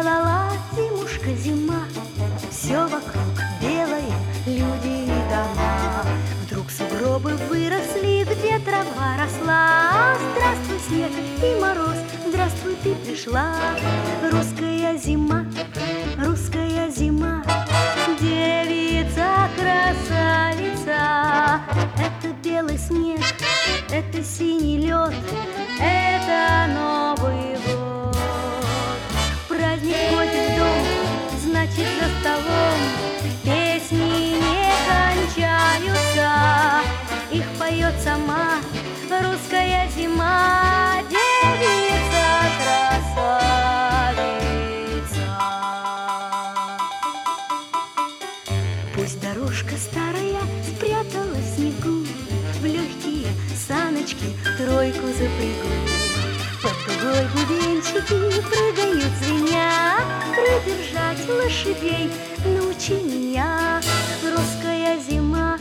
Ла-ла-ла, зимушка, зима, все вокруг белое, люди и дома. Вдруг сугробы выросли, где трава росла. Здравствуй, снег и мороз, здравствуй, ты пришла. Русская зима, девица, красавица. Это белый снег, это синий лед, это Новый год. Праздник входит в дом, значит за столом песни не кончаются. Их поет сама русская зима, девица, красавица. Пусть дорожка старая спрятала в снегу, в легкие саночки тройку запрягу. Под дугой бубенчики прыгают звеня. Продержать лошадей научи меня. Русская зима,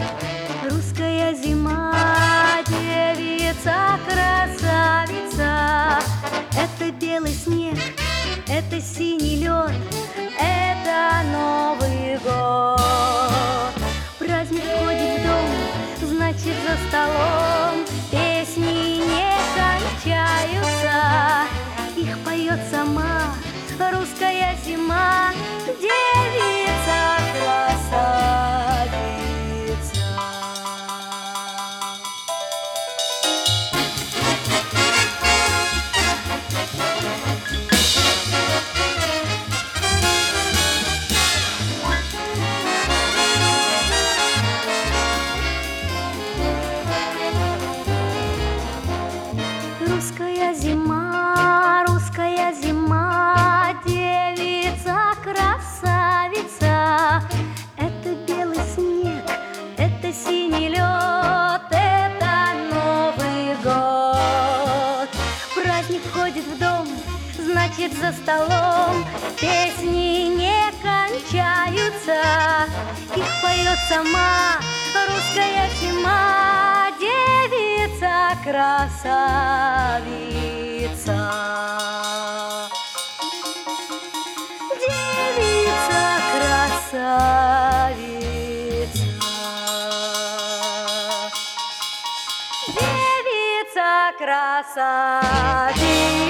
девица, красавица. Это белый снег, это синий лед, это Новый год. Праздник входит в дом, значит за столом песни не кончаются. Их поет сама русская зима, девица, красавица. Русская зима, девица, красавица. Это белый снег, это синий лед, это Новый год. Праздник входит в дом, значит за столом песни не кончаются. Их поет сама русская зима, девица, красавица. Девица, красавица. Девица, красавица.